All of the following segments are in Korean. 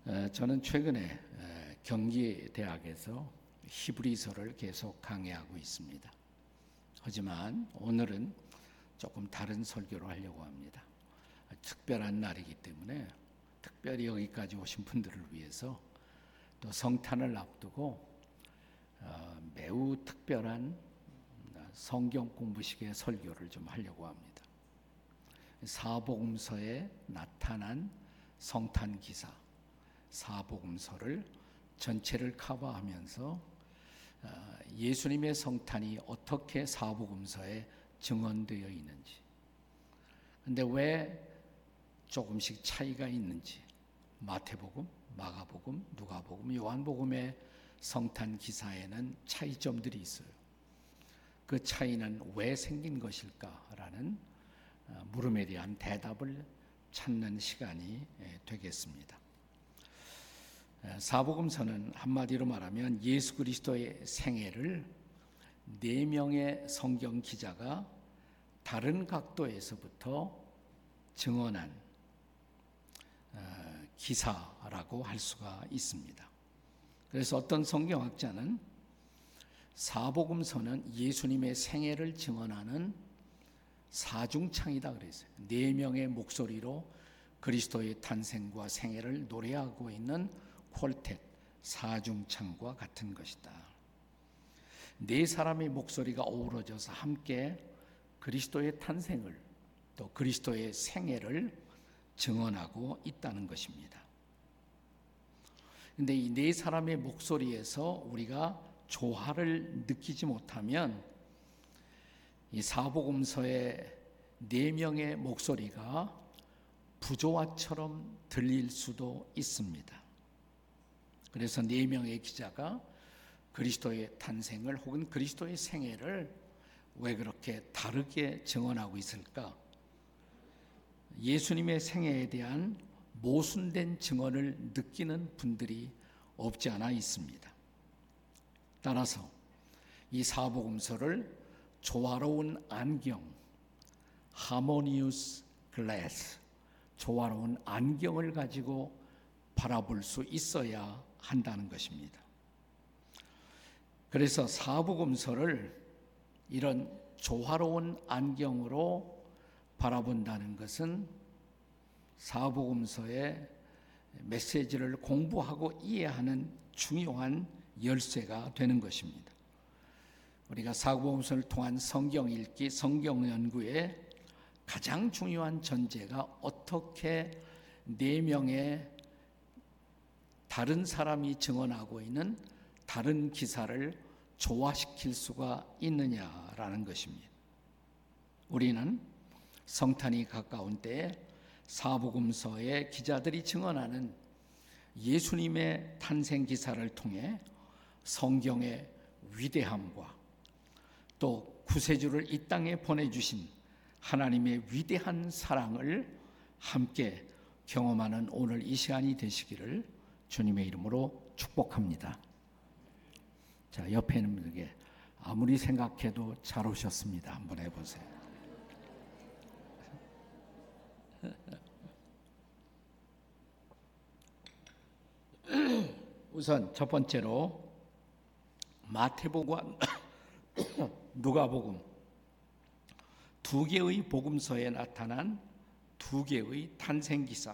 저는 최근에 경기대학에서 히브리서를 계속 강의하고 있습니다. 하지만 오늘은 조금 다른 설교를 하려고 합니다. 특별한 날이기 때문에 특별히 여기까지 오신 분들을 위해서 또 성탄을 앞두고 매우 특별한 성경 공부식의 설교를 좀 하려고 합니다. 사복음서에 나타난 성탄 기사, 사복음서를 전체를 커버하면서 예수님의 성탄이 어떻게 사복음서에 증언되어 있는지, 근데 왜 조금씩 차이가 있는지, 마태복음, 마가복음, 누가복음, 요한복음의 성탄 기사에는 차이점들이 있어요. 그 차이는 왜 생긴 것일까라는 물음에 대한 대답을 찾는 시간이 되겠습니다. 사복음서는 한마디로 말하면 예수 그리스도의 생애를 4명의 성경 기자가 다른 각도에서부터 증언한 기사라고 할 수가 있습니다. 그래서 어떤 성경학자는 사복음서는 예수님의 생애를 증언하는 사중창이다 그랬어요. 4명의 목소리로 그리스도의 탄생과 생애를 노래하고 있는 콜텟, 사중창과 같은 것이다. 4사람의 목소리가 어우러져서 함께 그리스도의 탄생을, 또 그리스도의 생애를 증언하고 있다는 것입니다. 그런데 이 4사람의 목소리에서 우리가 조화를 느끼지 못하면 이 사복음서의 4명의 목소리가 부조화처럼 들릴 수도 있습니다. 그래서 4명의 기자가 그리스도의 탄생을 혹은 그리스도의 생애를 왜 그렇게 다르게 증언하고 있을까? 예수님의 생애에 대한 모순된 증언을 느끼는 분들이 없지 않아 있습니다. 따라서 이 사복음서를 조화로운 안경, 하모니우스 글래스, 조화로운 안경을 가지고 바라볼 수 있어야 한다는 것입니다. 그래서 사복음서를 이런 조화로운 안경으로 바라본다는 것은 사복음서의 메시지를 공부하고 이해하는 중요한 열쇠가 되는 것입니다. 우리가 사복음서를 통한 성경 읽기, 성경 연구의 가장 중요한 전제가 어떻게 4명의 다른 사람이 증언하고 있는 다른 기사를 조화시킬 수가 있느냐라는 것입니다. 우리는 성탄이 가까운 때에 사복음서의 기자들이 증언하는 예수님의 탄생 기사를 통해 성경의 위대함과 또 구세주를 이 땅에 보내주신 하나님의 위대한 사랑을 함께 경험하는 오늘 이 시간이 되시기를 주님의 이름으로 축복합니다. 자, 옆에 있는 분에게 아무리 생각해도 잘 오셨습니다. 한번 해보세요. 우선 첫 번째로 마태복음과 누가복음 2개의 복음서에 나타난 2개의 탄생기사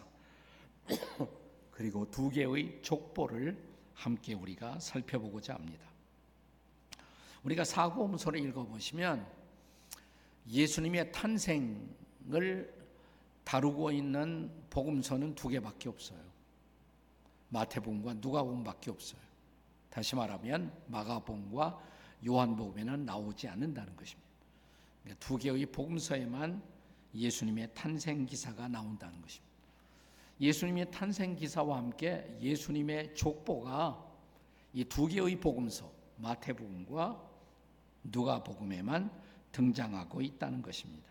그리고 2개의 족보를 함께 우리가 살펴보고자 합니다. 우리가 사복음서를 읽어보시면 예수님의 탄생을 다루고 있는 복음서는 2개밖에 없어요. 마태복음과 누가복음밖에 없어요. 다시 말하면 마가복음과 요한복음에는 나오지 않는다는 것입니다. 2개의 복음서에만 예수님의 탄생 기사가 나온다는 것입니다. 예수님의 탄생 기사와 함께 예수님의 족보가 이 2개의 복음서 마태복음과 누가복음에만 등장하고 있다는 것입니다.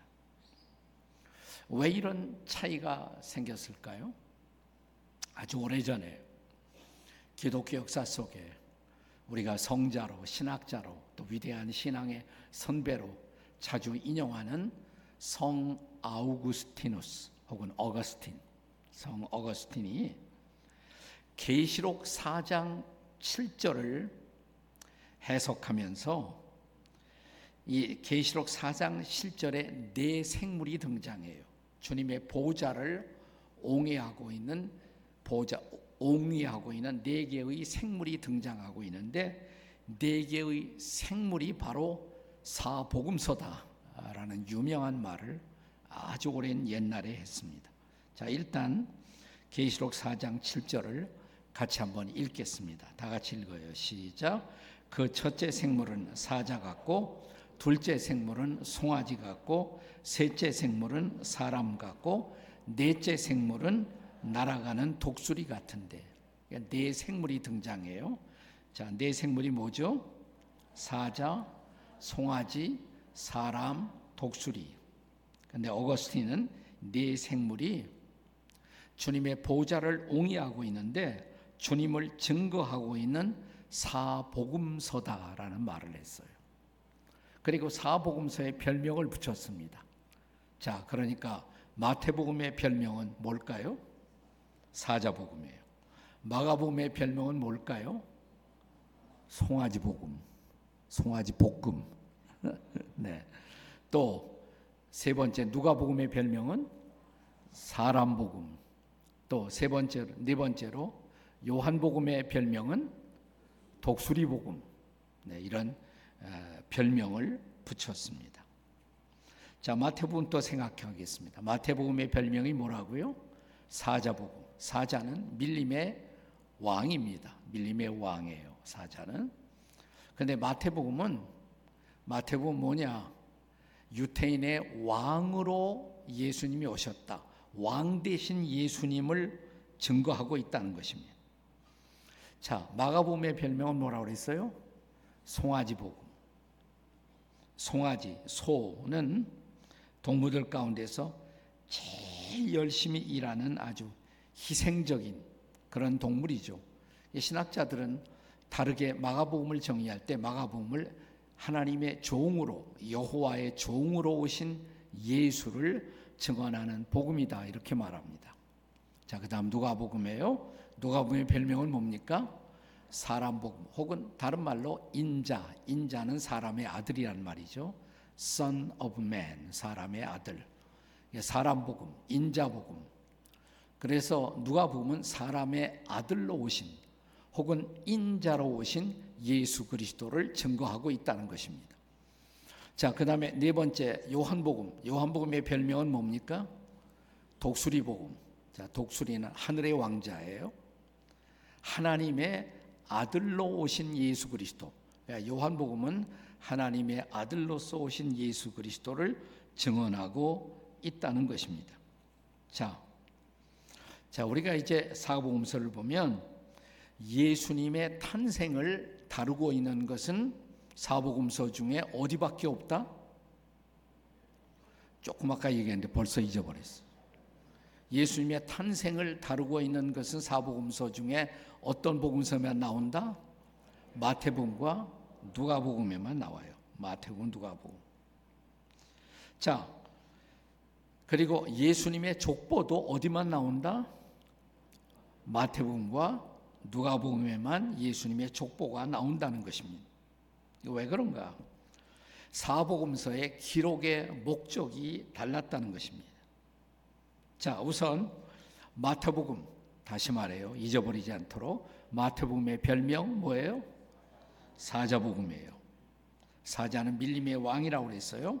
왜 이런 차이가 생겼을까요? 아주 오래전에 기독교 역사 속에 우리가 성자로, 신학자로, 또 위대한 신앙의 선배로 자주 인용하는 성 아우구스티누스 혹은 어거스틴, 성 어거스틴이 계시록 4장 7절을 해석하면서 이 계시록 4장 7절에 네 생물이 등장해요. 주님의 보좌를 옹이하고 있는 네 개의 생물이 등장하고 있는데, 네 개의 생물이 바로 사복음서다라는 유명한 말을 아주 오랜 옛날에 했습니다. 자, 일단 계시록 4장 7절을 같이 한번 읽겠습니다. 다 같이 읽어요. 시작. 그 첫째 생물은 사자 같고, 둘째 생물은 송아지 같고, 셋째 생물은 사람 같고, 넷째 생물은 날아가는 독수리 같은데, 네 생물이 등장해요. 자, 네 생물이 뭐죠? 사자, 송아지, 사람, 독수리. 근데 어거스틴은 네 생물이 주님의 보좌를 옹이하고 있는데 주님을 증거하고 있는 사복음서다라는 말을 했어요. 그리고 사복음서에 별명을 붙였습니다. 자, 그러니까 마태복음의 별명은 뭘까요? 사자복음이에요. 마가복음의 별명은 뭘까요? 송아지복음, 송아지볶음. 네. 또 세 번째 누가복음의 별명은 사람복음. 또 네 번째로 요한복음의 별명은 독수리복음. 네, 이런 별명을 붙였습니다. 자, 마태복음 또 생각하겠습니다. 마태복음의 별명이 뭐라고요? 사자복음. 사자는 밀림의 왕입니다. 밀림의 왕이에요, 사자는. 근데 마태복음은 뭐냐? 유태인의 왕으로 예수님이 오셨다. 왕 대신 예수님을 증거하고 있다는 것입니다. 자, 마가복음의 별명은 뭐라고 그랬어요? 송아지복음. 송아지, 소는 동물들 가운데서 제일 열심히 일하는 아주 희생적인 그런 동물이죠. 신학자들은 다르게 마가복음을 정의할 때 마가복음을 하나님의 종으로, 여호와의 종으로 오신 예수를 증언하는 복음이다, 이렇게 말합니다. 자, 그 다음 누가복음이에요. 누가복음의 별명은 뭡니까? 사람복음, 혹은 다른 말로 인자. 인자는 사람의 아들이란 말이죠. Son of man, 사람의 아들. 사람복음, 인자복음. 그래서 누가복음은 사람의 아들로 오신, 혹은 인자로 오신 예수 그리스도를 증거하고 있다는 것입니다. 자, 그 다음에 네 번째 요한복음. 요한복음의 별명은 뭡니까? 독수리복음. 자, 독수리는 하늘의 왕자예요. 하나님의 아들로 오신 예수 그리스도. 요한복음은 하나님의 아들로서 오신 예수 그리스도를 증언하고 있다는 것입니다. 자, 우리가 이제 사복음서를 보면 예수님의 탄생을 다루고 있는 것은 사복음서 중에 어디밖에 없다? 조금 아까 얘기했는데 벌써 잊어버렸어. 예수님의 탄생을 다루고 있는 것은 사복음서 중에 어떤 복음서만 나온다? 마태복음과 누가복음에만 나와요. 마태복음, 누가복음. 자, 그리고 예수님의 족보도 어디만 나온다? 마태복음과 누가복음에만 예수님의 족보가 나온다는 것입니다. 왜 그런가? 사복음서의 기록의 목적이 달랐다는 것입니다. 자, 우선 마태복음, 다시 말해요, 잊어버리지 않도록. 마태복음의 별명 뭐예요? 사자복음이에요. 사자는 밀림의 왕이라고 그랬어요.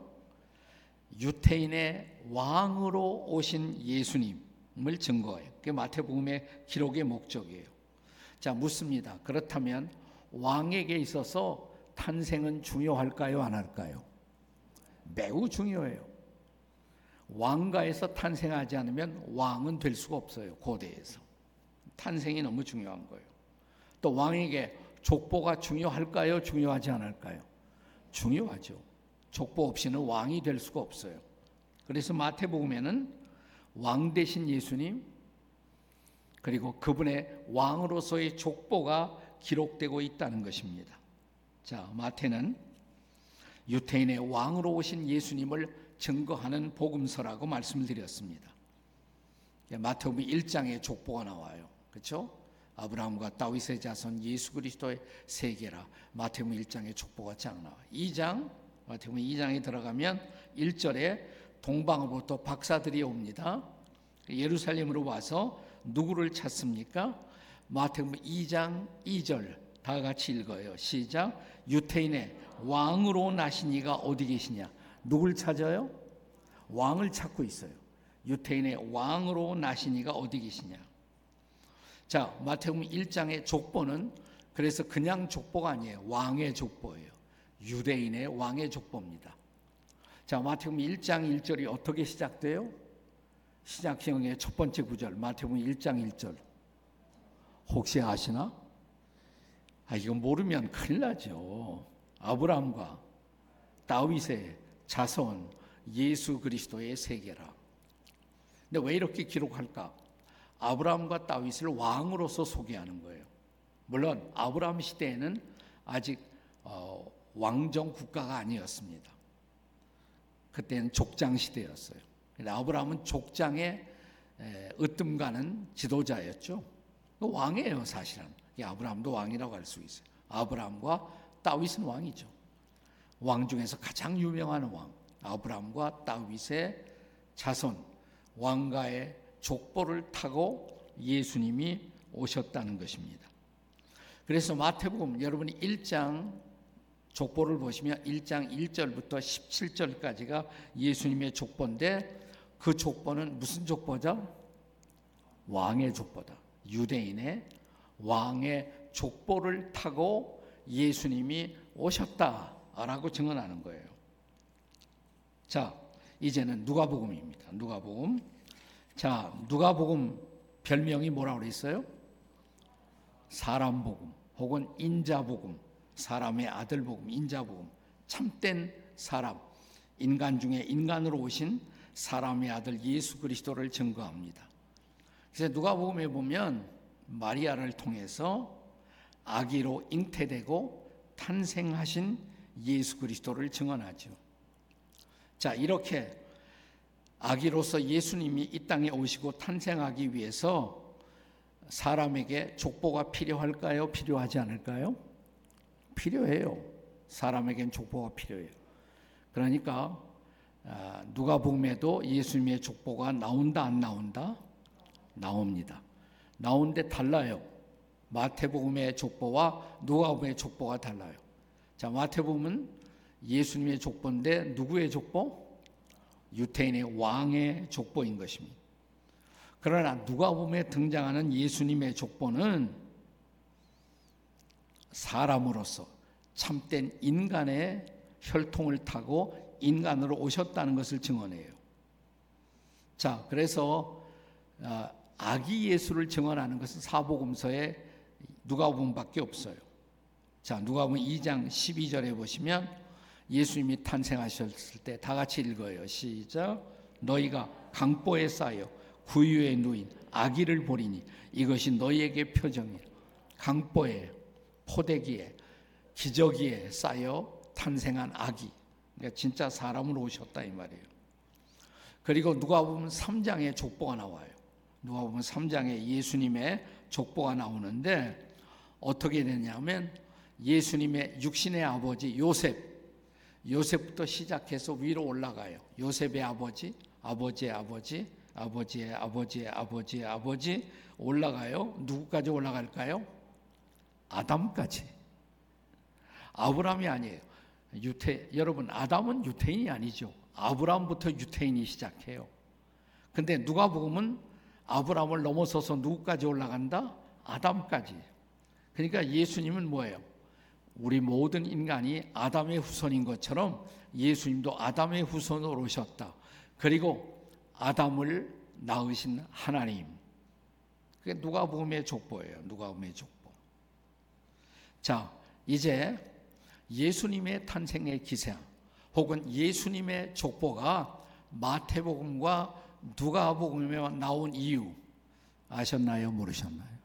유태인의 왕으로 오신 예수님을 증거해요. 그게 마태복음의 기록의 목적이에요. 자, 묻습니다. 그렇다면 왕에게 있어서 탄생은 중요할까요, 안 할까요? 매우 중요해요. 왕가에서 탄생하지 않으면 왕은 될 수가 없어요. 고대에서 탄생이 너무 중요한 거예요. 또 왕에게 족보가 중요할까요, 중요하지 않을까요? 중요하죠. 족보 없이는 왕이 될 수가 없어요. 그래서 마태복음에는 왕 대신 예수님, 그리고 그분의 왕으로서의 족보가 기록되고 있다는 것입니다. 자, 마태는 유태인의 왕으로 오신 예수님을 증거하는 복음서라고 말씀을 드렸습니다. 마태복음 1장에 족보가 나와요. 그렇죠? 아브라함과 다윗의 자손 예수 그리스도의 세계라. 마태복음 1장에 족보가 쫙 나와. 마태복음 2장에 들어가면 1절에 동방으로부터 박사들이 옵니다. 예루살렘으로 와서 누구를 찾습니까? 마태복음 2장 2절 다 같이 읽어요. 시작. 유태인의 왕으로 나신 이가 어디 계시냐? 누굴 찾아요? 왕을 찾고 있어요. 유태인의 왕으로 나신 이가 어디 계시냐? 자, 마태복음 1장의 족보는 그래서 그냥 족보가 아니에요. 왕의 족보예요. 유대인의 왕의 족보입니다. 자, 마태복음 1장 1절이 어떻게 시작돼요? 시작형의 첫 번째 구절, 마태복음 1장 1절. 혹시 아시나? 이거 모르면 큰일 나죠. 아브라함과 다윗의 자손 예수 그리스도의 세계라. 근데 왜 이렇게 기록할까? 아브라함과 다윗을 왕으로서 소개하는 거예요. 물론 아브라함 시대에는 아직 왕정 국가가 아니었습니다. 그때는 족장 시대였어요. 아브라함은 족장의 으뜸가는 지도자였죠. 왕이에요, 사실은. 아브라함도 왕이라고 할 수 있어요. 아브라함과 다윗은 왕이죠. 왕 중에서 가장 유명한 왕, 아브라함과 다윗의 자손, 왕가의 족보를 타고 예수님이 오셨다는 것입니다. 그래서 마태복음 여러분이 1장 족보를 보시면 1장 1절부터 17절까지가 예수님의 족보인데 그 족보는 무슨 족보죠? 왕의 족보다. 유대인의 왕의 족보를 타고 예수님이 오셨다라고 증언하는 거예요. 자, 이제는 누가복음입니다. 누가복음. 자, 누가복음 별명이 뭐라고 그랬어요? 사람복음 혹은 인자복음, 사람의 아들복음, 인자복음, 참된 사람, 인간 중에 인간으로 오신 사람의 아들 예수 그리스도를 증거합니다. 그래서 누가복음에 보면 마리아를 통해서 아기로 잉태되고 탄생하신 예수 그리스도를 증언하죠. 자, 이렇게 아기로서 예수님이 이 땅에 오시고 탄생하기 위해서 사람에게 족보가 필요할까요? 필요하지 않을까요? 필요해요. 사람에겐 족보가 필요해요. 그러니까 누가복음에도 예수님의 족보가 나온다 안 나온다? 나옵니다. 나오는데 달라요. 마태복음의 족보와 누가복음의 족보가 달라요. 자, 마태복음은 예수님의 족보인데 누구의 족보? 유태인의 왕의 족보인 것입니다. 그러나 누가복음에 등장하는 예수님의 족보는 사람으로서 참된 인간의 혈통을 타고 인간으로 오셨다는 것을 증언해요. 자, 그래서 아기 예수를 증언하는 것은 사복음서에 누가복음밖에 없어요. 자, 누가복음 2장 12절에 보시면 예수님이 탄생하셨을 때 다 같이 읽어요. 시작. 너희가 강보에 쌓여 구유에 누인 아기를 보리니 이것이 너희에게 표정이라. 강보에, 포대기에, 기저귀에 쌓여 탄생한 아기. 그러니까 진짜 사람으로 오셨다 이 말이에요. 그리고 누가복음 3장에 족보가 나와요. 누가복음 3장에 예수님의 족보가 나오는데 어떻게 되냐면 예수님의 육신의 아버지 요셉부터 시작해서 위로 올라가요. 요셉의 아버지, 아버지의 아버지, 아버지의 아버지의 아버지의 아버지 올라가요. 누구까지 올라갈까요? 아담까지. 아브라함이 아니에요. 여러분, 아담은 유태인이 아니죠. 아브라함부터 유태인이 시작해요. 근데 누가복음은 아브라함을 넘어서서 누구까지 올라간다? 아담까지. 그러니까 예수님은 뭐예요? 우리 모든 인간이 아담의 후손인 것처럼 예수님도 아담의 후손으로 오셨다. 그리고 아담을 낳으신 하나님. 그게 누가복음의 족보예요. 누가복음의 족보. 자, 이제 예수님의 탄생의 기사 혹은 예수님의 족보가 마태복음과 누가복음에 나온 이유 아셨나요? 모르셨나요?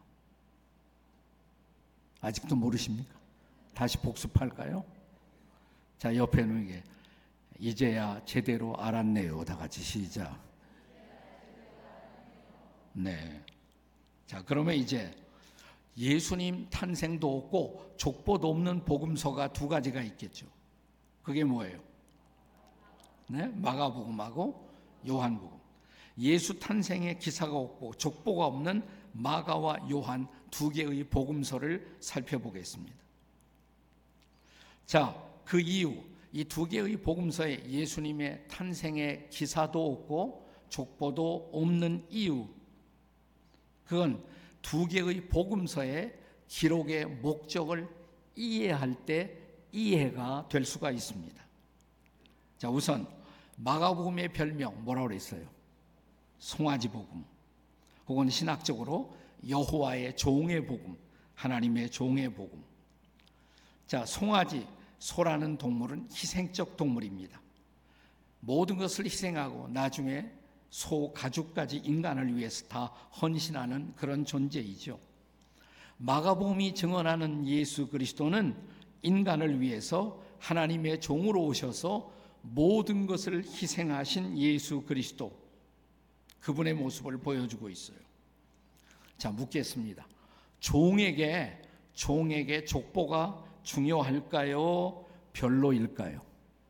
아직도 모르십니까? 다시 복습할까요? 자, 옆에 있는 게 이제야 제대로 알았네요. 다 같이 시작. 네. 자, 그러면 이제 예수님 탄생도 없고 족보도 없는 복음서가 두 가지가 있겠죠. 그게 뭐예요? 네? 마가복음하고 요한복음. 예수 탄생의 기사가 없고 족보가 없는 마가와 요한 두 개의 복음서를 살펴보겠습니다. 자, 그 이유, 이 두 개의 복음서에 예수님의 탄생의 기사도 없고 족보도 없는 이유, 그건 두 개의 복음서의 기록의 목적을 이해할 때 이해가 될 수가 있습니다. 자, 우선 마가복음의 별명 뭐라고 그랬어요? 송아지 복음, 혹은 신학적으로 여호와의 종의 복음, 하나님의 종의 복음. 자, 송아지, 소라는 동물은 희생적 동물입니다. 모든 것을 희생하고 나중에 소 가죽까지 인간을 위해서 다 헌신하는 그런 존재이죠. 마가복음이 증언하는 예수 그리스도는 인간을 위해서 하나님의 종으로 오셔서 모든 것을 희생하신 예수 그리스도, 그분의 모습을 보여주고 있어요. 자, 묻겠습니다. 종에게 족보가 중요할까요? 별로일까요?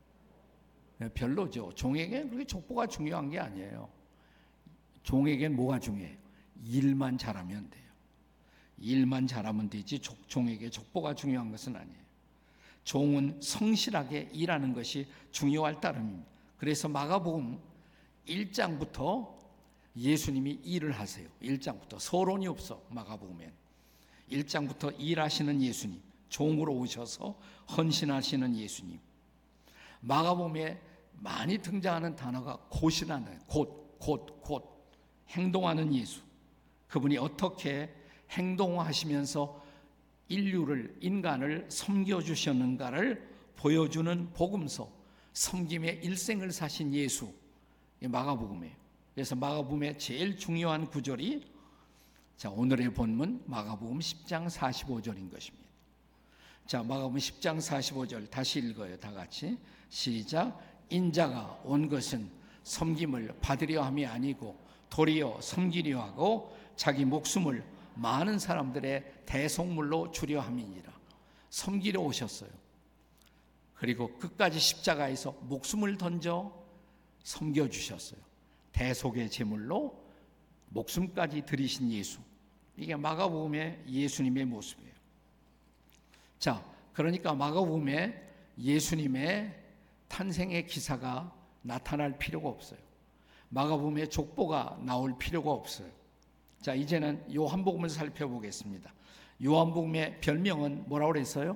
별로죠. 종에게 그렇게 족보가 중요한 게 아니에요. 종에겐 뭐가 중요해요? 일만 잘하면 돼요. 일만 잘하면 되지 종에게 족보가 중요한 것은 아니에요. 종은 성실하게 일하는 것이 중요할 따름입니다. 그래서 마가복음 1장부터 예수님이 일을 하세요. 1장부터 서론이 없어. 마가복음엔 1장부터 일하시는 예수님, 종으로 오셔서 헌신하시는 예수님. 마가복음에 많이 등장하는 단어가 곧이라는, 곧 행동하는 예수. 그분이 어떻게 행동하시면서 인간을 섬겨주셨는가를 보여주는 복음서, 섬김의 일생을 사신 예수, 마가복음이에요. 그래서 마가복음의 제일 중요한 구절이, 자, 오늘의 본문 마가복음 10장 45절인 것입니다. 자, 마가복음 10장 45절 다시 읽어요. 다 같이 시작. 인자가 온 것은 섬김을 받으려 함이 아니고 도리어 섬기려 하고 자기 목숨을 많은 사람들의 대속물로 주려 함이니라. 섬기려 오셨어요. 그리고 끝까지 십자가에서 목숨을 던져 섬겨주셨어요. 대속의 제물로 목숨까지 드리신 예수. 이게 마가복음의 예수님의 모습이에요. 자, 그러니까 마가복음에 예수님의 탄생의 기사가 나타날 필요가 없어요. 마가복음에 족보가 나올 필요가 없어요. 자, 이제는 요한복음을 살펴보겠습니다. 요한복음의 별명은 뭐라고 그랬어요?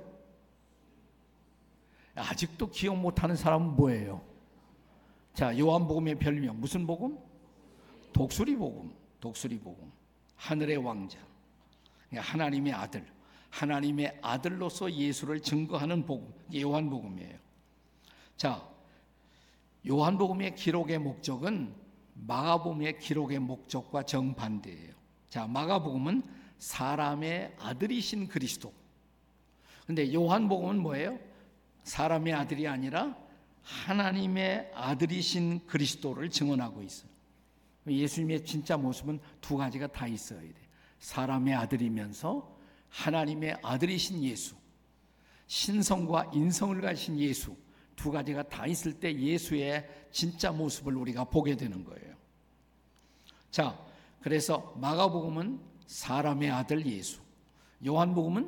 아직도 기억 못하는 사람은 뭐예요? 자, 요한복음의 별명 무슨 복음? 독수리 복음. 하늘의 왕자, 하나님의 아들, 하나님의 아들로서 예수를 증거하는 복음, 요한복음이에요. 자, 요한복음의 기록의 목적은 마가복음의 기록의 목적과 정반대예요. 자, 마가복음은 사람의 아들이신 그리스도. 근데 요한복음은 뭐예요? 사람의 아들이 아니라 하나님의 아들이신 그리스도를 증언하고 있어요. 예수님의 진짜 모습은 두 가지가 다 있어야 돼. 사람의 아들이면서 하나님의 아들이신 예수, 신성과 인성을 가진 예수, 두 가지가 다 있을 때 예수의 진짜 모습을 우리가 보게 되는 거예요. 자, 그래서 마가복음은 사람의 아들 예수, 요한복음은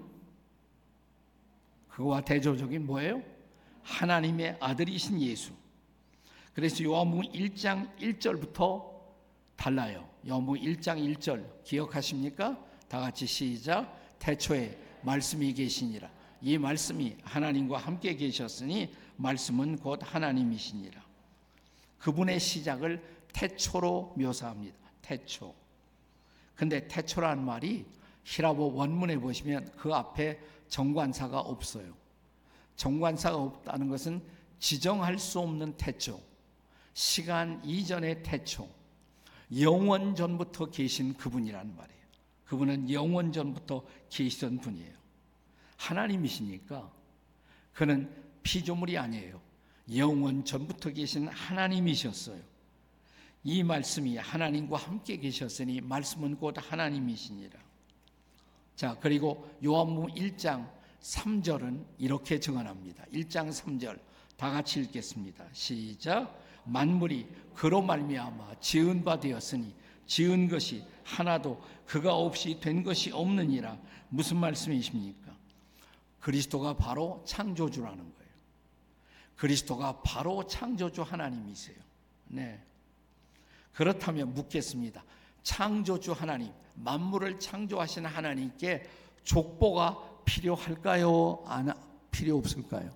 그거와 대조적인 뭐예요? 하나님의 아들이신 예수. 그래서 요한복음 1장 1절부터 달라요. 요한복음 1장 1절 기억하십니까? 다 같이 시작. 태초에 말씀이 계시니라. 이 말씀이 하나님과 함께 계셨으니 말씀은 곧 하나님이시니라. 그분의 시작을 태초로 묘사합니다. 태초. 근데 태초라는 말이 히라보 원문에 보시면 그 앞에 정관사가 없어요. 정관사가 없다는 것은 지정할 수 없는 태초, 시간 이전의 태초, 영원 전부터 계신 그분이라는 말이에요. 그분은 영원 전부터 계시던 분이에요. 하나님이시니까 그는 피조물이 아니에요. 영원 전부터 계신 하나님이셨어요. 이 말씀이 하나님과 함께 계셨으니 말씀은 곧 하나님이시니라. 자, 그리고 요한복음 1장 3절은 이렇게 증언합니다. 1장 3절 다 같이 읽겠습니다. 시작. 만물이 그로 말미암아 지은 바 되었으니 지은 것이 하나도 그가 없이 된 것이 없느니라. 무슨 말씀이십니까? 그리스도가 바로 창조주라는 거예요. 그리스도가 바로 창조주 하나님이세요. 네. 그렇다면 묻겠습니다. 창조주 하나님, 만물을 창조하신 하나님께 족보가 필요할까요? 필요 없을까요?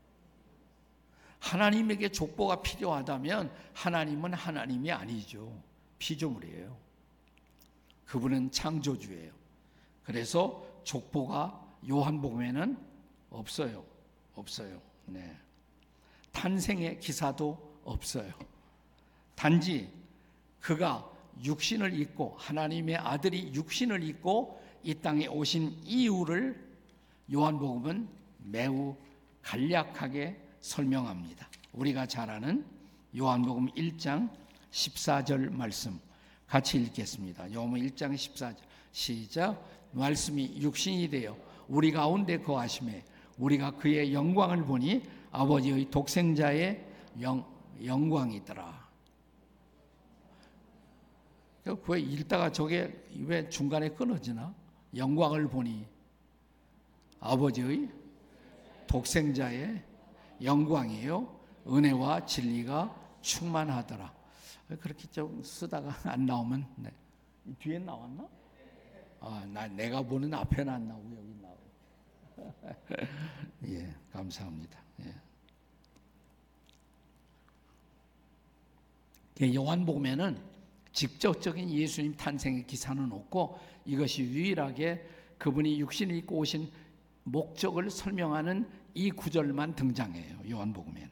하나님에게 족보가 필요하다면 하나님은 하나님이 아니죠. 피조물이에요. 그분은 창조주예요. 그래서 족보가 요한복음에는 없어요. 네. 탄생의 기사도 없어요. 단지 그가 육신을 입고 하나님의 아들이 육신을 입고 이 땅에 오신 이유를 요한복음은 매우 간략하게 설명합니다. 우리가 잘 아는 요한복음 1장 14절 말씀 같이 읽겠습니다. 요한복음 1장 14절 시작. 말씀이 육신이 되어 우리 가운데 거하심에 우리가 그의 영광을 보니 아버지의 독생자의 영광이더라. 왜 읽다가 저게 왜 중간에 끊어지나? 영광을 보니 아버지의 독생자의 영광이요 은혜와 진리가 충만하더라. 그렇게 좀 쓰다가 안 나오면 네. 뒤에 나왔나? 내가 보는 앞에는 안 나오고 여기 나오고. 예, 감사합니다. 예. 요한복음에는 직접적인 예수님 탄생의 기사는 없고 이것이 유일하게 그분이 육신을 입고 오신 목적을 설명하는 이 구절만 등장해요. 요한복음에는.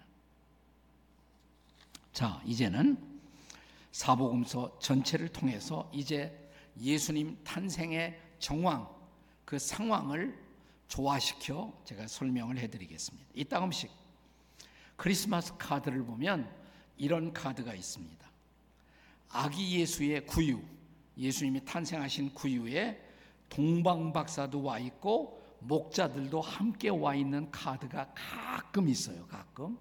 자, 이제는 사복음서 전체를 통해서 이제 예수님 탄생의 정황, 그 상황을 조화시켜 제가 설명을 해드리겠습니다. 이따금씩 크리스마스 카드를 보면 이런 카드가 있습니다. 아기 예수의 구유, 예수님이 탄생하신 구유에 동방박사도 와 있고 목자들도 함께 와 있는 카드가 가끔 있어요. 가끔.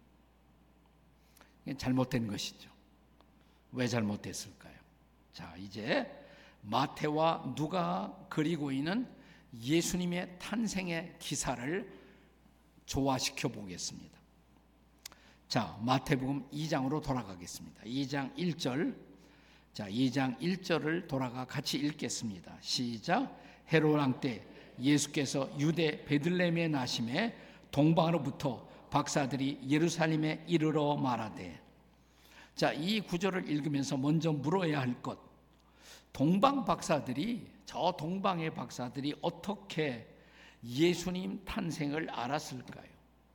이게 잘못된 것이죠. 왜 잘못됐을까요? 자, 이제 마태와 누가 그리고 있는 예수님의 탄생의 기사를 조화시켜 보겠습니다. 자, 마태복음 2장으로 돌아가겠습니다. 2장 1절. 자, 2장 1절을 돌아가 같이 읽겠습니다. 시작. 헤롯 왕 때 예수께서 유대 베들레헴에 나심에 동방으로부터 박사들이 예루살렘에 이르러 말하되. 자, 이 구절을 읽으면서 먼저 물어야 할 것. 동방 박사들이, 저 동방의 박사들이 어떻게 예수님 탄생을 알았을까요?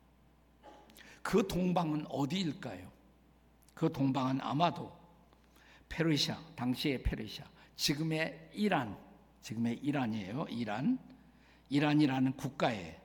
그 동방은 어디일까요? 그 동방은 아마도 페르시아, 당시의 페르시아, 지금의 이란이에요. 이란이라는 국가에,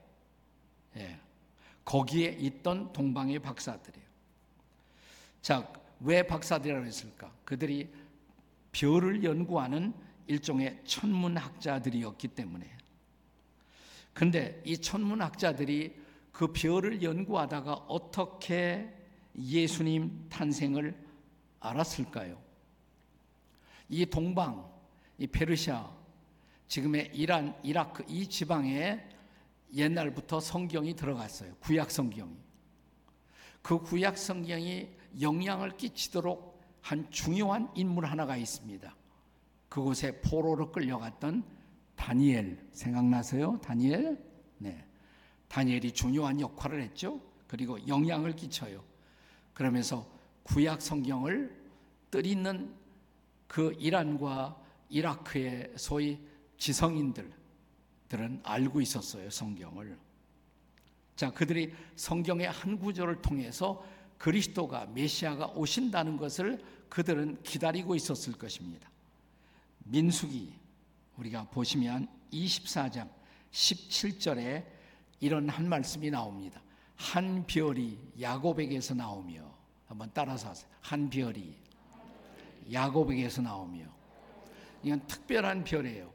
거기에 있던 동방의 박사들이에요. 자, 왜 박사들이라고 했을까? 그들이 별을 연구하는 일종의 천문학자들이었기 때문에. 근데 이 천문학자들이 그 별을 연구하다가 어떻게 예수님 탄생을 알았을까요? 이 동방, 이 페르시아, 지금의 이란, 이라크 이 지방에 옛날부터 성경이 들어갔어요. 구약 성경이. 그 구약 성경이 영향을 끼치도록 한 중요한 인물 하나가 있습니다. 그곳에 포로로 끌려갔던 다니엘, 생각나세요? 다니엘? 네. 다니엘이 중요한 역할을 했죠. 그리고 영향을 끼쳐요. 그러면서 구약 성경을 뜻있는 그 이란과 이라크의 소위 지성인들은 알고 있었어요. 성경을. 자, 그들이 성경의 한 구절을 통해서 그리스도가 메시아가 오신다는 것을 그들은 기다리고 있었을 것입니다. 민수기 우리가 보시면 24장 17절에 이런 한 말씀이 나옵니다. 한 별이 야곱에게서 나오며, 한번 따라서 하세요. 한 별이 야곱에게서 나오며. 이건 특별한 별이에요.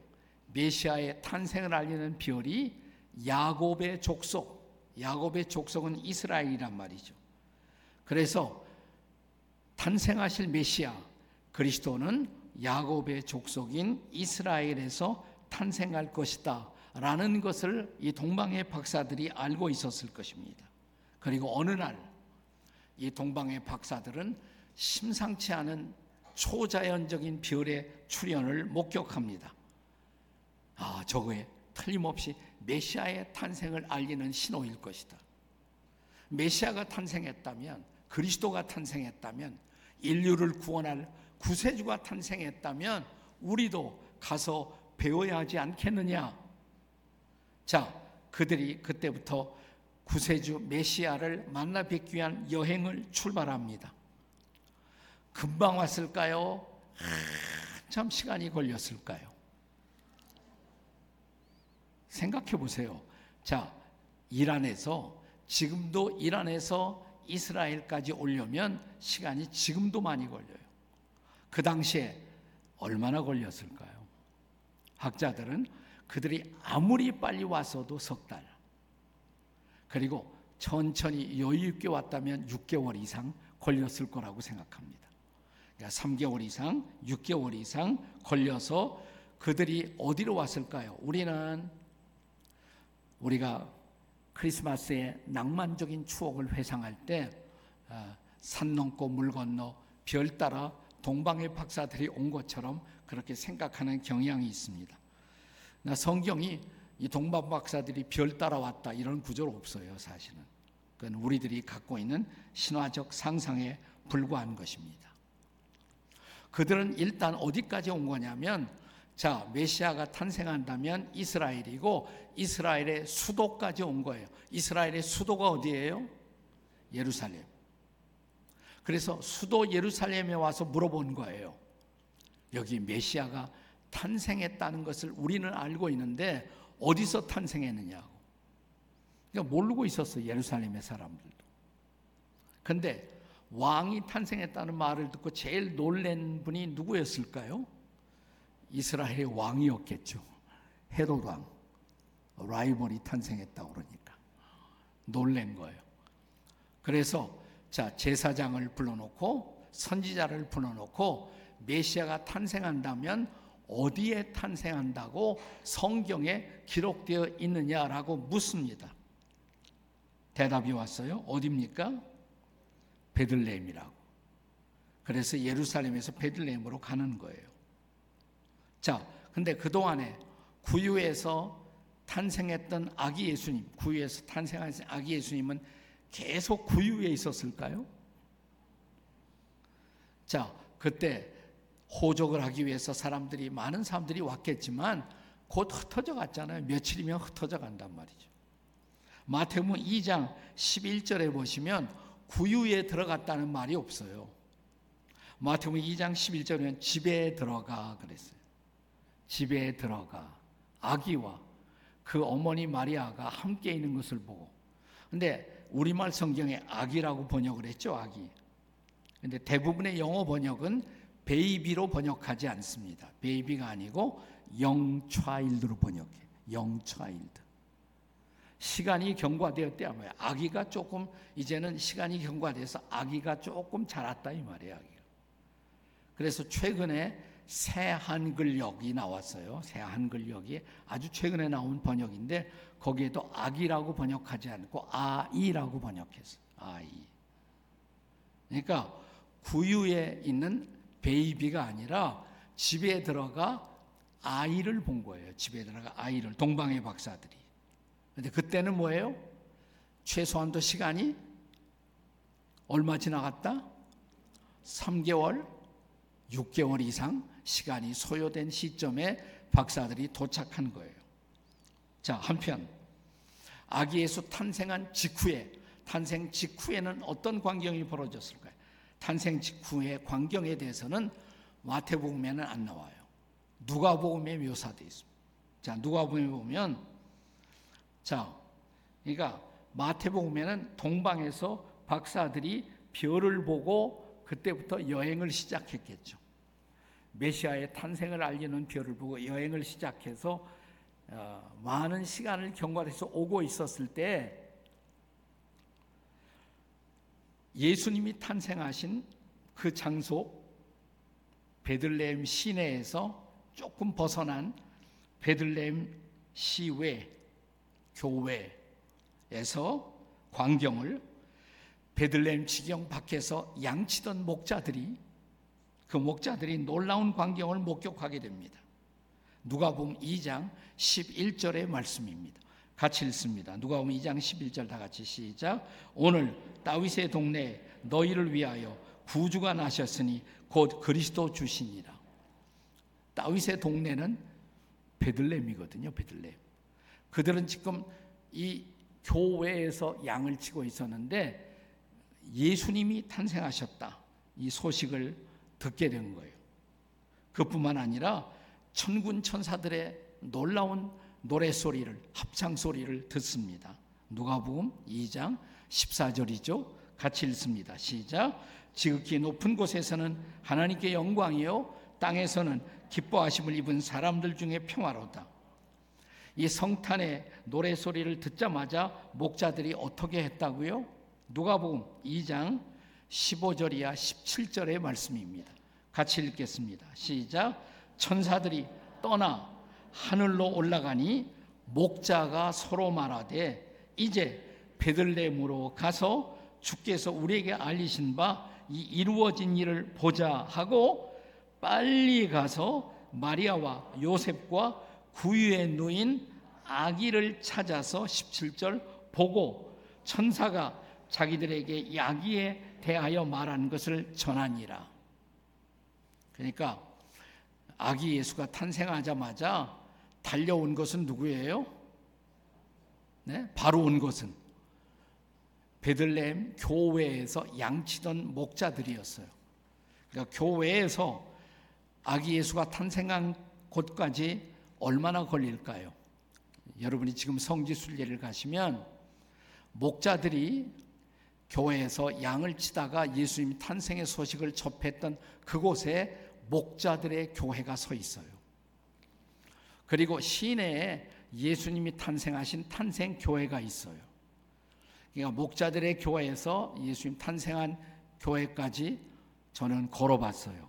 메시아의 탄생을 알리는 별이 야곱의 족속, 야곱의 족속은 이스라엘이란 말이죠. 그래서 탄생하실 메시아 그리스도는 야곱의 족속인 이스라엘에서 탄생할 것이다 라는 것을 이 동방의 박사들이 알고 있었을 것입니다. 그리고 어느 날 이 동방의 박사들은 심상치 않은 초자연적인 별의 출현을 목격합니다. 저거에 틀림없이 메시아의 탄생을 알리는 신호일 것이다. 메시아가 탄생했다면, 그리스도가 탄생했다면, 인류를 구원할 구세주가 탄생했다면 우리도 가서 배워야 하지 않겠느냐. 자, 그들이 그때부터 구세주 메시아를 만나 뵙기 위한 여행을 출발합니다. 금방 왔을까요? 한참 시간이 걸렸을까요? 생각해 보세요. 자, 지금도 이란에서 이스라엘까지 오려면 시간이 지금도 많이 걸려요. 그 당시에 얼마나 걸렸을까요? 학자들은 그들이 아무리 빨리 왔어도 석 달, 그리고 천천히 여유 있게 왔다면 6개월 이상 걸렸을 거라고 생각합니다. 그러니까 3개월 이상, 6개월 이상 걸려서 그들이 어디로 왔을까요? 우리가 크리스마스의 낭만적인 추억을 회상할 때 산 넘고 물 건너 별 따라 동방의 박사들이 온 것처럼 그렇게 생각하는 경향이 있습니다. 성경이 이 동방 박사들이 별 따라 왔다 이런 구조는 없어요. 사실은 그건 우리들이 갖고 있는 신화적 상상에 불과한 것입니다. 그들은 일단 어디까지 온 거냐면, 자, 메시아가 탄생한다면 이스라엘이고 이스라엘의 수도까지 온 거예요. 이스라엘의 수도가 어디예요? 예루살렘. 그래서 수도 예루살렘에 와서 물어본 거예요. 여기 메시아가 탄생했다는 것을 우리는 알고 있는데 어디서 탄생했느냐고. 그러니까 모르고 있었어요, 예루살렘의 사람들도. 근데 왕이 탄생했다는 말을 듣고 제일 놀란 분이 누구였을까요? 이스라엘의 왕이었겠죠. 헤롯 왕. 라이벌이 탄생했다고 그러니까 놀란 거예요. 그래서 자, 제사장을 불러놓고 선지자를 불러놓고 메시아가 탄생한다면 어디에 탄생한다고 성경에 기록되어 있느냐라고 묻습니다. 대답이 왔어요. 어디입니까? 베들레헴이라고. 그래서 예루살렘에서 베들레헴으로 가는 거예요. 자, 근데 그동안에 구유에서 탄생했던 아기 예수님, 구유에서 탄생한 아기 예수님은 계속 구유에 있었을까요? 자, 그때 호적을 하기 위해서 많은 사람들이 왔겠지만 곧 흩어져 갔잖아요. 며칠이면 흩어져 간단 말이죠. 마태복음 2장 11절에 보시면 구유에 들어갔다는 말이 없어요. 마태복음 2장 11절에는 집에 들어가 그랬어요. 집에 들어가 아기와 그 어머니 마리아가 함께 있는 것을 보고. 근데 우리말 성경에 아기라고 번역을 했죠. 아기. 근데 대부분의 영어 번역은 베이비로 번역하지 않습니다. 베이비가 아니고 영 차일드로 번역해. 영 차일드. 시간이 경과되었대야 뭐야. 아기가 조금 이제는 시간이 경과돼서 아기가 조금 자랐다 이 말이에요. 아기가. 그래서 최근에 새 한글역이 나왔어요. 새 한글역이 아주 최근에 나온 번역인데 거기에도 아기라고 번역하지 않고 아이라고 번역했어요. 아이. 그러니까 구유에 있는 베이비가 아니라 집에 들어가 아이를 본 거예요. 집에 들어가 아이를, 동방의 박사들이. 근데 그때는 뭐예요? 최소한도 시간이 얼마 지나갔다? 3개월, 6개월 이상 시간이 소요된 시점에 박사들이 도착한 거예요. 자, 한편 아기 예수 탄생 직후에는 어떤 광경이 벌어졌을까요? 탄생 직후의 광경에 대해서는 마태복음에는 안 나와요. 누가복음에 묘사되어 있습니다. 자, 누가복음에 보면, 자, 그러니까 마태복음에는 동방에서 박사들이 별을 보고 그때부터 여행을 시작했겠죠. 메시아의 탄생을 알리는 별을 보고 여행을 시작해서 많은 시간을 경과해서 오고 있었을 때 예수님이 탄생하신 그 장소 베들레헴 시내에서 조금 벗어난 베들레헴 시외 교회에서 광경을 베들레헴 지경 밖에서 양치던 목자들이 놀라운 광경을 목격하게 됩니다. 누가복음 2장 11절의 말씀입니다. 같이 읽습니다. 누가복음 2장 11절 다 같이 시작. 오늘 다윗의 동네에 너희를 위하여 구주가 나셨으니 곧 그리스도 주시니라. 다윗의 동네는 베들레헴이거든요. 베들레헴. 그들은 지금 이 교회에서 양을 치고 있었는데 예수님이 탄생하셨다, 이 소식을 듣게 된 거예요. 그뿐만 아니라 천군 천사들의 놀라운 노래소리를, 합창소리를 듣습니다. 누가복음 2장 14절이죠. 같이 읽습니다. 시작. 지극히 높은 곳에서는 하나님께 영광이요 땅에서는 기뻐하심을 입은 사람들 중에 평화로다. 이 성탄의 노래소리를 듣자마자 목자들이 어떻게 했다고요? 누가복음 2장 15절이야 17절의 말씀입니다. 같이 읽겠습니다. 시작. 천사들이 떠나 하늘로 올라가니 목자가 서로 말하되 이제 베들레헴으로 가서 주께서 우리에게 알리신 바 이 이루어진 일을 보자 하고 빨리 가서 마리아와 요셉과 구유에 누인 아기를 찾아서 17절 보고 천사가 자기들에게 이 아기에 대하여 말한 것을 전하니라. 그러니까 아기 예수가 탄생하자마자 달려온 것은 누구예요? 네? 바로 온 것은 베들레헴 교회에서 양치던 목자들이었어요. 그러니까 교회에서 아기 예수가 탄생한 곳까지 얼마나 걸릴까요? 여러분이 지금 성지순례를 가시면 목자들이 교회에서 양을 치다가 예수님 탄생의 소식을 접했던 그곳에 목자들의 교회가 서 있어요. 그리고 시내에 예수님이 탄생하신 탄생교회가 있어요. 그러니까 목자들의 교회에서 예수님 탄생한 교회까지 저는 걸어봤어요.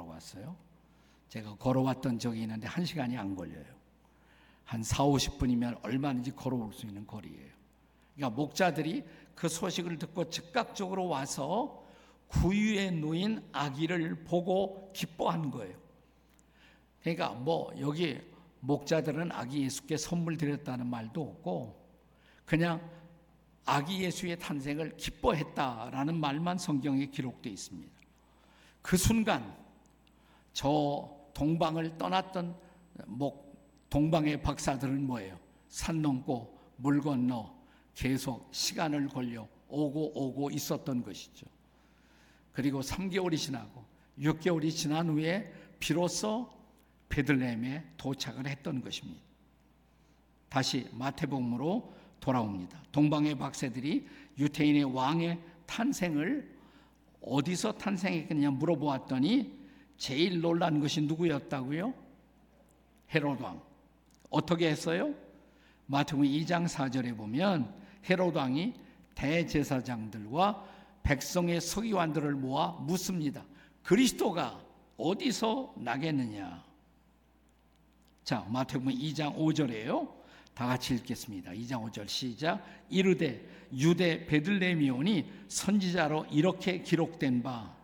제가 걸어왔던 적이 있는데 1시간이 안 걸려요. 한 40-50분이면 얼마든지 걸어올 수 있는 거리예요. 그러니까 목자들이 그 소식을 듣고 즉각적으로 와서 구유에 누인 아기를 보고 기뻐한 거예요. 그러니까 여기 목자들은 아기 예수께 선물 드렸다는 말도 없고 그냥 아기 예수의 탄생을 기뻐했다라는 말만 성경에 기록되어 있습니다. 그 순간 저 동방을 떠났던 동방의 박사들은 뭐예요? 산 넘고 물 건너 계속 시간을 걸려 오고 있었던 것이죠. 그리고 3개월이 지나고 6개월이 지난 후에 비로소 베들레헴에 도착을 했던 것입니다. 다시 마태복음으로 돌아옵니다. 동방의 박사들이 유태인의 왕의 탄생을 어디서 탄생했느냐 물어보았더니 제일 놀란 것이 누구였다고요? 헤롯 왕. 어떻게 했어요? 마태복음 2장 4절에 보면 헤롯 왕이 대제사장들과 백성의 서기관들을 모아 묻습니다. 그리스도가 어디서 나겠느냐? 자, 마태복음 2장 5절이에요. 다 같이 읽겠습니다. 2장 5절 시작. 이르되 유대 베들레헴이오니 선지자로 이렇게 기록된 바.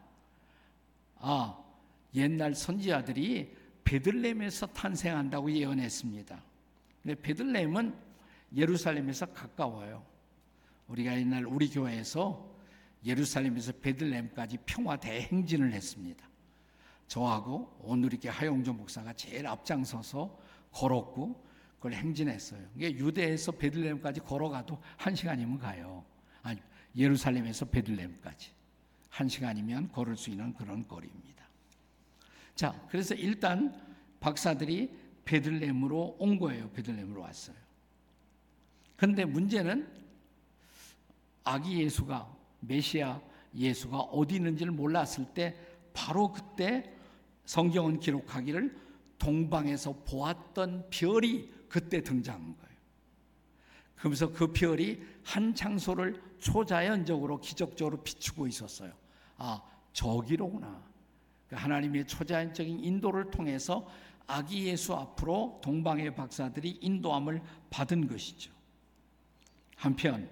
옛날 선지자들이 베들레헴에서 탄생한다고 예언했습니다. 근데 베들레헴은 예루살렘에서 가까워요. 우리가 옛날 우리 교회에서 예루살렘에서 베들레헴까지 평화 대행진을 했습니다. 저하고 온누리교회 하용조 목사가 제일 앞장서서 걸었고 그걸 행진했어요. 이게 유대에서 베들레헴까지 걸어가도 1시간이면 가요. 아니, 예루살렘에서 베들레헴까지 1시간이면 걸을 수 있는 그런 거리입니다. 자, 그래서 일단 박사들이 베들레헴으로 온 거예요. 베들레헴으로 왔어요. 그런데 문제는 아기 예수가, 메시아 예수가 어디 있는지를 몰랐을 때 바로 그때 성경은 기록하기를 동방에서 보았던 별이 그때 등장한 거예요. 그러면서 그 별이 한 장소를 초자연적으로 기적적으로 비추고 있었어요. 아, 저기로구나. 하나님의 초자연적인 인도를 통해서 아기 예수 앞으로 동방의 박사들이 인도함을 받은 것이죠. 한편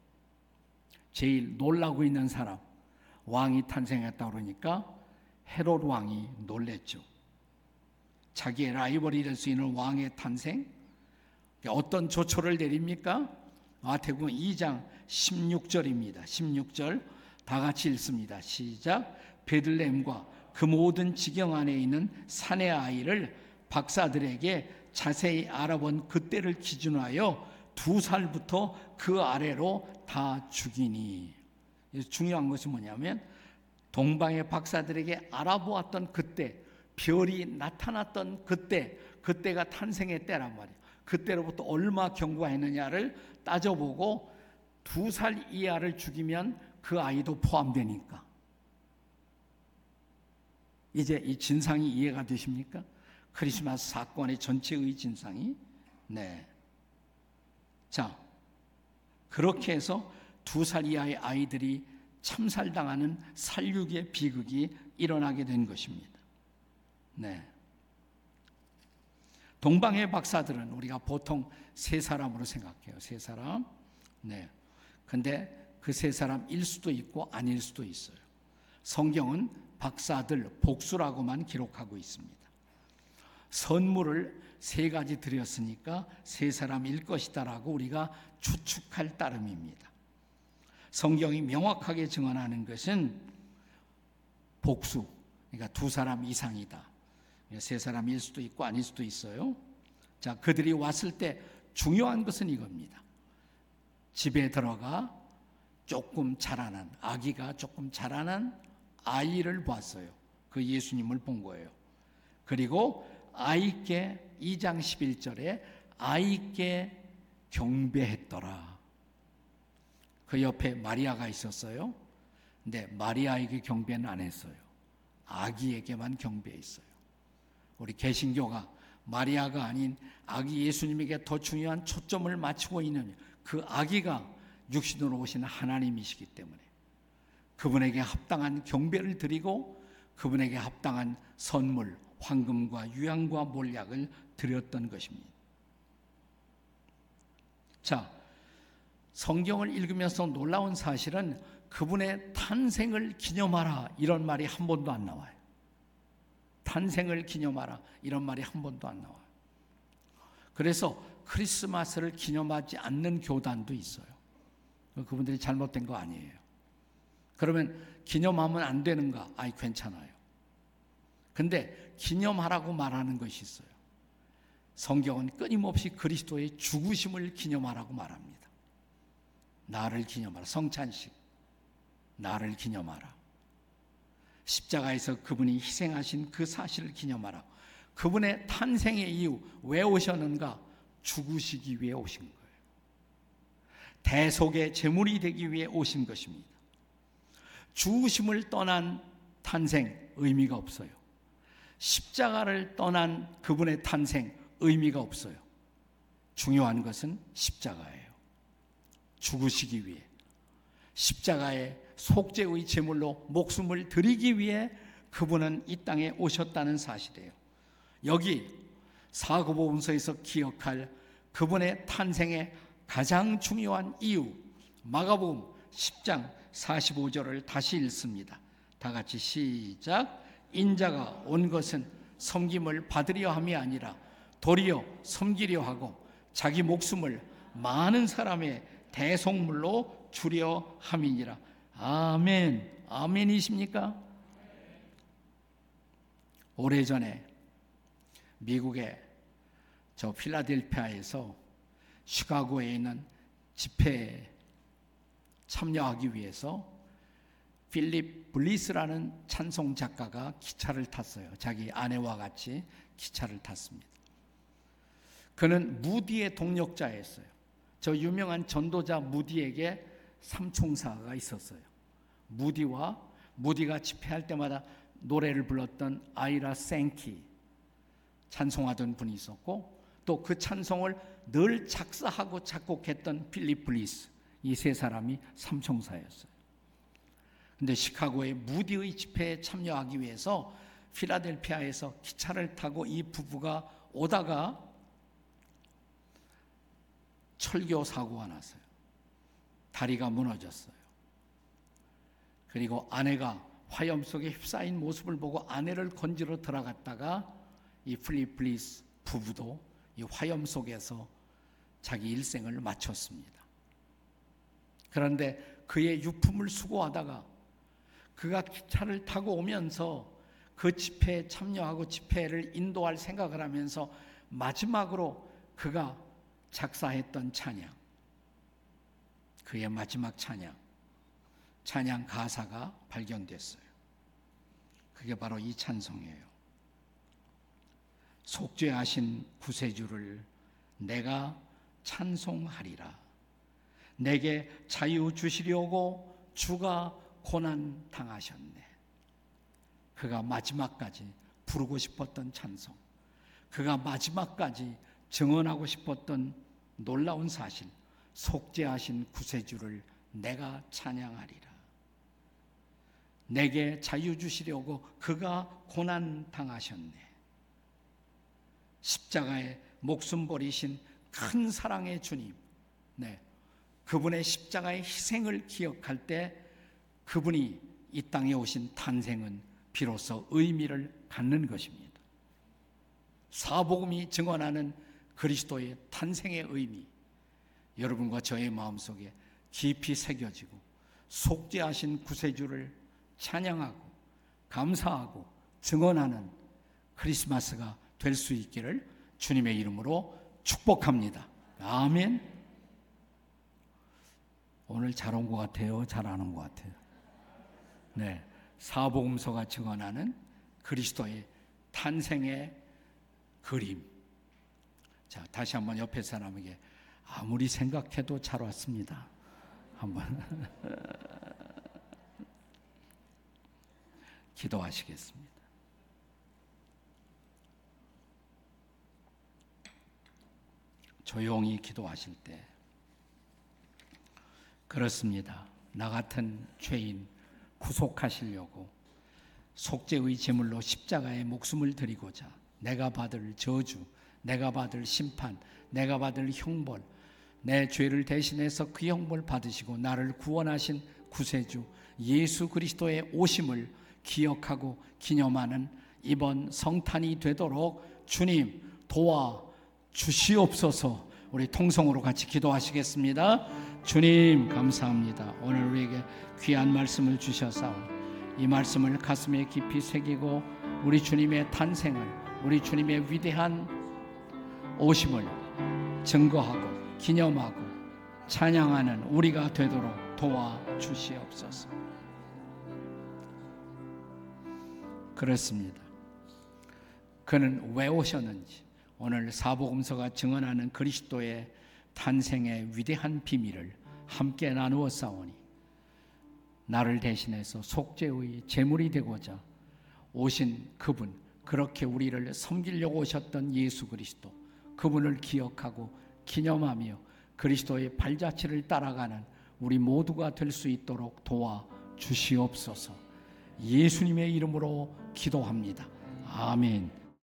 제일 놀라고 있는 사람, 왕이 탄생했다 그러니까 헤롯 왕이 놀랬죠. 자기의 라이벌이 될 수 있는 왕의 탄생, 어떤 조처를 내립니까? 마태복음 2장 16절입니다. 16절 다 같이 읽습니다. 시작. 베들레헴과 그 모든 지경 안에 있는 산의 아이를 박사들에게 자세히 알아본 그때를 기준하여 2살부터 그 아래로 다 죽이니. 중요한 것이 뭐냐면 동방의 박사들에게 알아보았던 그때, 별이 나타났던 그때, 그때가 탄생의 때란 말이에요. 그때로부터 얼마 경과했느냐를 따져보고 2살 이하를 죽이면 그 아이도 포함되니까. 이제 이 진상이 이해가 되십니까? 크리스마스 사건의 전체의 진상이. 네. 자, 그렇게 해서 2살 이하의 아이들이 참살당하는 살육의 비극이 일어나게 된 것입니다. 네. 동방의 박사들은 우리가 보통 세 사람으로 생각해요. 세 사람. 네. 근데 그 세 사람일 수도 있고 아닐 수도 있어요. 성경은 박사들 복수라고만 기록하고 있습니다. 선물을 세 가지 드렸으니까 세 사람일 것이다라고 우리가 추측할 따름입니다. 성경이 명확하게 증언하는 것은 복수, 그러니까 2사람 이상이다. 3사람일 수도 있고 아닐 수도 있어요. 자, 그들이 왔을 때 중요한 것은 이겁니다. 집에 들어가 조금 자라난, 아기가 조금 자라난 아이를 봤어요. 그 예수님을 본 거예요. 그리고 아이께 2장 11절에 아이께 경배했더라. 그 옆에 마리아가 있었어요. 근데 마리아에게 경배는 안 했어요. 아기에게만 경배했어요. 우리 개신교가 마리아가 아닌 아기 예수님에게 더 중요한 초점을 맞추고 있는 그 아기가 육신으로 오신 하나님이시기 때문에 그분에게 합당한 경배를 드리고 그분에게 합당한 선물, 황금과 유향과 몰약을 드렸던 것입니다. 자, 성경을 읽으면서 놀라운 사실은 그분의 탄생을 기념하라 이런 말이 한 번도 안 나와요. 탄생을 기념하라 이런 말이 한 번도 안 나와요. 그래서 크리스마스를 기념하지 않는 교단도 있어요. 그분들이 잘못된 거 아니에요. 그러면 기념하면 안 되는가? 아이, 괜찮아요. 근데 기념하라고 말하는 것이 있어요. 성경은 끊임없이 그리스도의 죽으심을 기념하라고 말합니다. 나를 기념하라. 성찬식, 나를 기념하라. 십자가에서 그분이 희생하신 그 사실을 기념하라. 그분의 탄생의 이유, 왜 오셨는가? 죽으시기 위해 오신 거예요. 대속의 제물이 되기 위해 오신 것입니다. 죽으심을 떠난 탄생, 의미가 없어요. 십자가를 떠난 그분의 탄생, 의미가 없어요. 중요한 것은 십자가예요. 죽으시기 위해, 십자가의 속죄의 제물로 목숨을 드리기 위해 그분은 이 땅에 오셨다는 사실이에요. 여기 사도복음서에서 기억할 그분의 탄생의 가장 중요한 이유, 마가복음 10장 45절을 다시 읽습니다. 다 같이 시작. 인자가 온 것은 섬김을 받으려 함이 아니라 도리어 섬기려 하고 자기 목숨을 많은 사람의 대속물로 주려 함이니라. 아멘. 아멘이십니까? 오래전에 미국의 저 필라델피아에서 시카고에 있는 집회에 참여하기 위해서 필립 블리스라는 찬송 작가가 기차를 탔어요. 자기 아내와 같이 기차를 탔습니다. 그는 무디의 동력자였어요. 저 유명한 전도자 무디에게 삼총사가 있었어요. 무디가 집회할 때마다 노래를 불렀던 아이라 생키 찬송하던 분이 있었고, 또 그 찬송을 늘 작사하고 작곡했던 필립 블리스, 이 세 사람이 삼총사였어요. 근데 시카고의 무디의 집회에 참여하기 위해서 필라델피아에서 기차를 타고 이 부부가 오다가 철교 사고가 났어요. 다리가 무너졌어요. 그리고 아내가 화염 속에 휩싸인 모습을 보고 아내를 건지러 들어갔다가 이 필립 블리스 부부도 이 화염 속에서 자기 일생을 마쳤습니다. 그런데 그의 유품을 수고하다가 그가 기차를 타고 오면서 그 집회에 참여하고 집회를 인도할 생각을 하면서 마지막으로 그가 작사했던 찬양, 그의 마지막 찬양 가사가 발견됐어요. 그게 바로 이 찬송이에요. 속죄하신 구세주를 내가 찬송하리라. 내게 자유 주시려고 주가 고난 당하셨네. 그가 마지막까지 부르고 싶었던 찬송, 그가 마지막까지 증언하고 싶었던 놀라운 사실, 속죄하신 구세주를 내가 찬양하리라. 내게 자유 주시려고 그가 고난 당하셨네. 십자가에 목숨 버리신 큰 사랑의 주님, 그분의 십자가의 희생을 기억할 때 그분이 이 땅에 오신 탄생은 비로소 의미를 갖는 것입니다. 사복음이 증언하는 그리스도의 탄생의 의미, 여러분과 저의 마음속에 깊이 새겨지고 속죄하신 구세주를 찬양하고 감사하고 증언하는 크리스마스가 될 수 있기를 주님의 이름으로 축복합니다. 아멘. 오늘 잘 온 것 같아요? 잘 안 온 것 같아요? 네, 사복음서가 증언하는 그리스도의 탄생의 그림. 자, 다시 한번 옆에 사람에게 아무리 생각해도 잘 왔습니다. 한번 기도하시겠습니다. 조용히 기도하실 때, 그렇습니다. 나 같은 죄인 구속하시려고 속죄의 제물로 십자가에 목숨을 드리고자 내가 받을 저주, 내가 받을 심판, 내가 받을 형벌, 내 죄를 대신해서 그 형벌 받으시고 나를 구원하신 구세주 예수 그리스도의 오심을 기억하고 기념하는 이번 성탄이 되도록 주님 도와 주시옵소서. 우리 통성으로 같이 기도하시겠습니다. 주님 감사합니다. 오늘 우리에게 귀한 말씀을 주셔서 이 말씀을 가슴에 깊이 새기고 우리 주님의 탄생을, 우리 주님의 위대한 오심을 증거하고 기념하고 찬양하는 우리가 되도록 도와주시옵소서. 그렇습니다. 그는 왜 오셨는지 오늘 사복음서가 증언하는 그리스도의 탄생의 위대한 비밀을 함께 나누어 싸우니 나를 대신해서 속죄의 제물이 되고자 오신 그분, 그렇게 우리를 섬기려고 오셨던 예수 그리스도, 그분을 기억하고 기념하며 그리스도의 발자취를 따라가는 우리 모두가 될 수 있도록 도와주시옵소서. 예수님의 이름으로 기도합니다. 아멘.